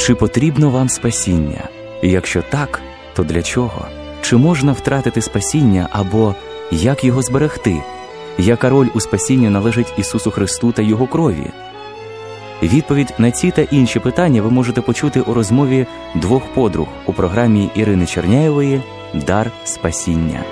Чи потрібно вам спасіння? І якщо так, то для чого? Чи можна втратити спасіння або як його зберегти? Яка роль у спасінні належить Ісусу Христу та Його крові? Відповідь на ці та інші питання ви можете почути у розмові двох подруг у програмі Ірини Черняєвої «Дар спасіння».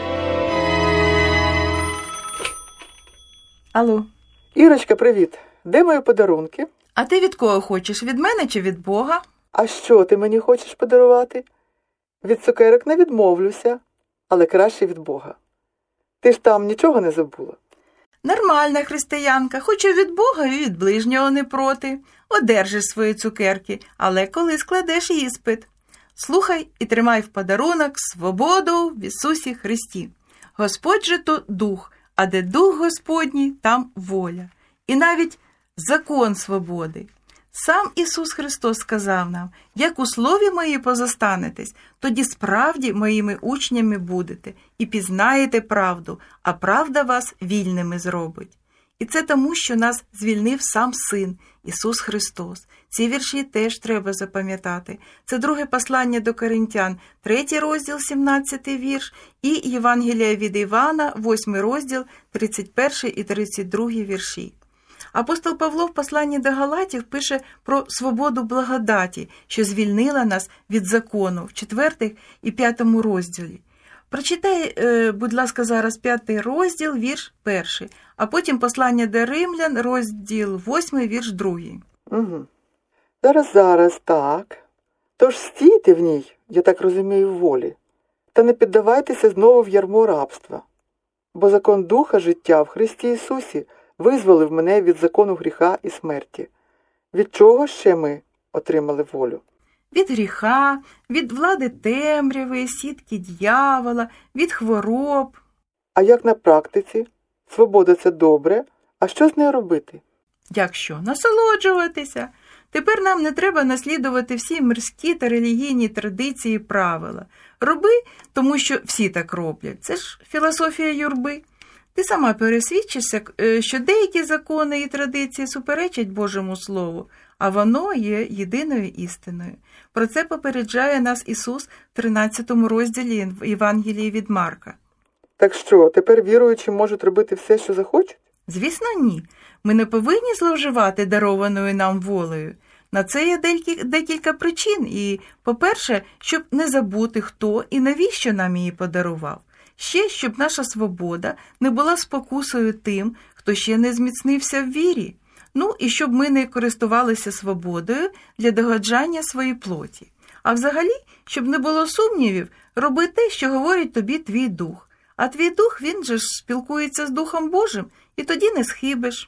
Алло. Ірочка, привіт. Де мої подарунки? А ти від кого хочеш? Від мене чи від Бога? А що ти мені хочеш подарувати? Від цукерок не відмовлюся, але краще від Бога. Ти ж там нічого не забула? Нормальна християнка. Хочу від Бога і від ближнього не проти. Одержиш свої цукерки, але коли складеш іспит. Слухай і тримай в подарунок свободу в Ісусі Христі. Господь же то дух, а де дух Господній, там воля. І навіть закон свободи. Сам Ісус Христос сказав нам: як у слові мої позостанетесь, тоді справді моїми учнями будете і пізнаєте правду, а правда вас вільними зробить. І це тому, що нас звільнив сам Син, Ісус Христос. Ці вірші теж треба запам'ятати. Це друге послання до Коринтян, 3 розділ, 17 вірш, і Євангелія від Івана, 8 розділ, 31 і 32 вірші. Апостол Павло в посланні до Галатів пише про свободу благодаті, що звільнила нас від закону в 4 і 5 розділі. Прочитай, будь ласка, зараз 5 розділ, вірш 1, а потім послання до Римлян, розділ 8, вірш 2. Угу. Зараз, так. Тож стійте в ній, я так розумію, в волі, та не піддавайтеся знову в ярмо рабства. Бо закон Духа життя в Христі Ісусі визволив мене від закону гріха і смерті. Від чого ще ми отримали волю? Від гріха, від влади темряви, сітки дьявола, від хвороб. А як на практиці? Свобода – це добре, а що з нею робити? Як що? Насолоджуватися. Тепер нам не треба наслідувати всі мирські та релігійні традиції і правила. Роби, тому що всі так роблять. Це ж філософія юрби. Ти сама пересвідчишся, що деякі закони і традиції суперечать Божому Слову, а воно є єдиною істиною. Про це попереджає нас Ісус в 13 розділі Євангелії від Марка. Так що, тепер віруючі можуть робити все, що захочуть? Звісно, ні. Ми не повинні зловживати дарованою нам волею. На це є декілька причин. І, по-перше, щоб не забути, хто і навіщо нам її подарував. Ще, щоб наша свобода не була спокусою тим, хто ще не зміцнився в вірі. Ну, і щоб ми не користувалися свободою для догоджання своїй плоті. А взагалі, щоб не було сумнівів, роби те, що говорить тобі твій дух. А твій дух, він же ж спілкується з Духом Божим, і тоді не схибиш.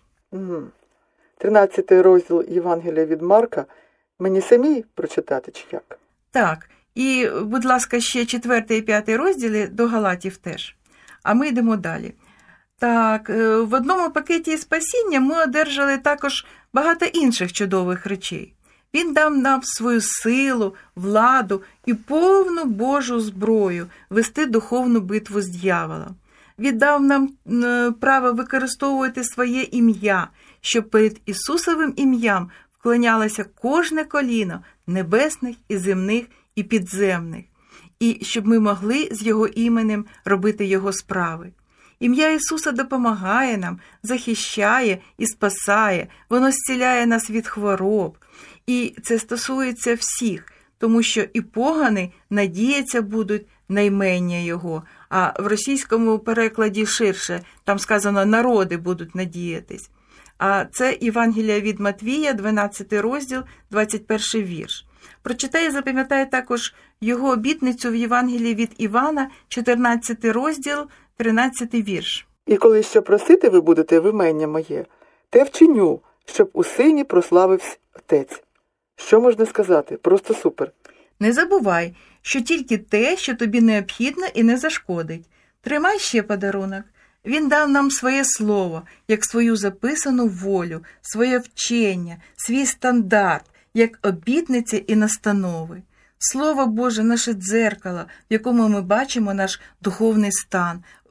13 розділ Євангелія від Марка мені самі прочитати чи як? Так. І, будь ласка, ще 4 і 5 розділи до Галатів теж. А ми йдемо далі. Так, в одному пакеті спасіння ми одержали також багато інших чудових речей. Він дав нам свою силу, владу і повну Божу зброю вести духовну битву з дьяволом. Він дав нам право використовувати своє ім'я, щоб перед Ісусовим ім'ям вклонялося кожне коліно небесних і земних і підземних, і щоб ми могли з Його іменем робити Його справи. Ім'я Ісуса допомагає нам, захищає і спасає, воно зціляє нас від хвороб. І це стосується всіх, тому що і погані надіяться будуть на імення Його, а в російському перекладі ширше, там сказано «народи будуть надіятись». А це Євангелія від Матвія, 12 розділ, 21 вірш. Прочитай і запам'ятай також його обітницю в Євангелії від Івана, 14 розділ, 13 вірш. «І коли що просити ви будете в імення моє, те вчиню, щоб у сині прославився Отець». Що можна сказати? Просто супер. Не забувай, що тільки те, що тобі необхідно і не зашкодить. Тримай ще подарунок. Він дав нам своє слово, як свою записану волю, своє вчення, свій стандарт, як обітниці і настанови. Слово Боже – наше дзеркало, в якому ми бачимо наш духовний стан.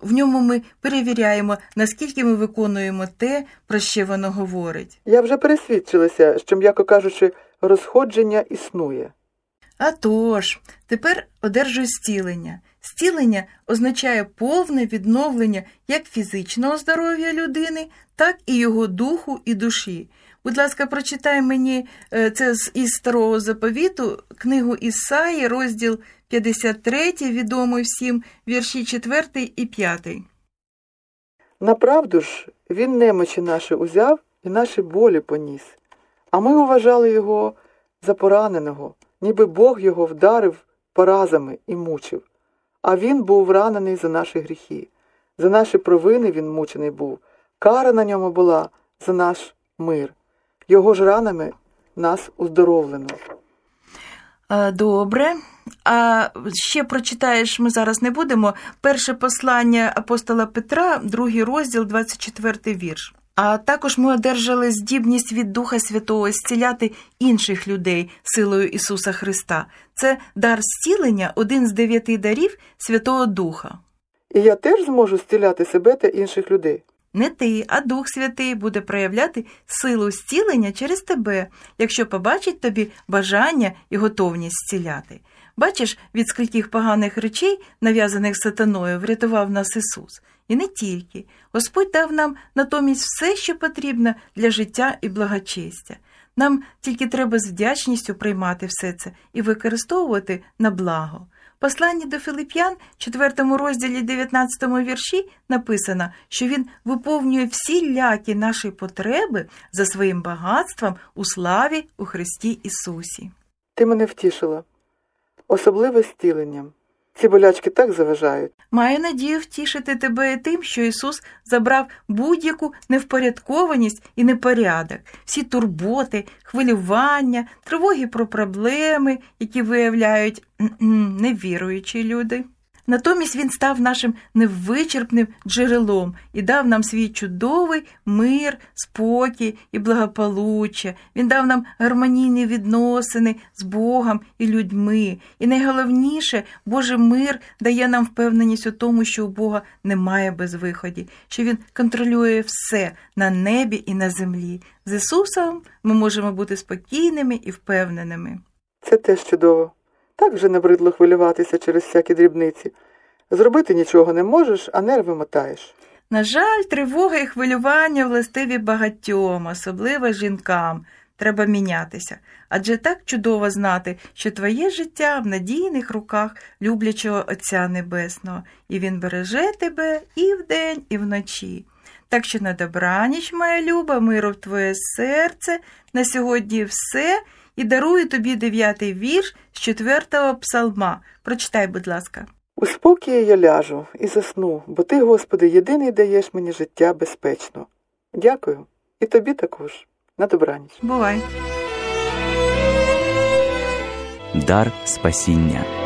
в ньому ми перевіряємо, наскільки ми виконуємо те, про що воно говорить. Я вже пересвідчилася, що, м'яко кажучи, розходження існує. А тож, тепер одержуй зцілення. Зцілення означає повне відновлення як фізичного здоров'я людини, так і його духу і душі. Будь ласка, прочитай мені це із Старого Заповіту, книгу Ісаї, розділ 53, відомий всім, вірші 4 і 5. Направду ж, він немочі наші узяв і наші болі поніс. А ми вважали його за пораненого, ніби Бог його вдарив поразами і мучив. А він був ранений за наші гріхи. За наші провини він мучений був. Кара на ньому була за наш мир. Його ж ранами нас уздоровлено. Добре. А ще прочитаєш, ми зараз не будемо, перше послання апостола Петра, 2 розділ, 24 вірш. А також ми одержали здібність від Духа Святого зціляти інших людей силою Ісуса Христа. Це дар зцілення, один з 9 дарів Святого Духа. І я теж зможу зціляти себе та інших людей. Не ти, а Дух Святий буде проявляти силу зцілення через тебе, якщо побачить тобі бажання і готовність зціляти. Бачиш, від скільких поганих речей, нав'язаних сатаною, врятував нас Ісус. І не тільки. Господь дав нам натомість все, що потрібно для життя і благочестя. Нам тільки треба з вдячністю приймати все це і використовувати на благо. В посланні до Филип'ян, 4 розділі 19 вірші, написано, що Він виповнює всілякі наші потреби за своїм багатством у славі у Христі Ісусі. Ти мене втішила. Особливо зціленням. Ці болячки так заважають. Маю надію втішити тебе і тим, що Ісус забрав будь-яку невпорядкованість і непорядок, всі турботи, хвилювання, тривоги про проблеми, які виявляють невіруючі люди. Натомість Він став нашим невичерпним джерелом і дав нам свій чудовий мир, спокій і благополуччя. Він дав нам гармонійні відносини з Богом і людьми. І найголовніше, Божий мир дає нам впевненість у тому, що у Бога немає безвиході, що Він контролює все на небі і на землі. З Ісусом ми можемо бути спокійними і впевненими. Це теж чудово. Так вже набридло хвилюватися через всякі дрібниці. Зробити нічого не можеш, а нерви мотаєш. На жаль, тривога і хвилювання властиві багатьом, особливо жінкам. Треба мінятися. Адже так чудово знати, що твоє життя в надійних руках люблячого Отця Небесного, і Він береже тебе і вдень, і вночі. Так що на добраніч, моя люба, миру в твоє серце, на сьогодні все, і дарую тобі 9-й вірш з 4-го псалма. Прочитай, будь ласка. У спокої я ляжу і засну, бо ти, Господи, єдиний даєш мені життя безпечно. Дякую. І тобі також. На добраніч. Бувай. Дар спасіння.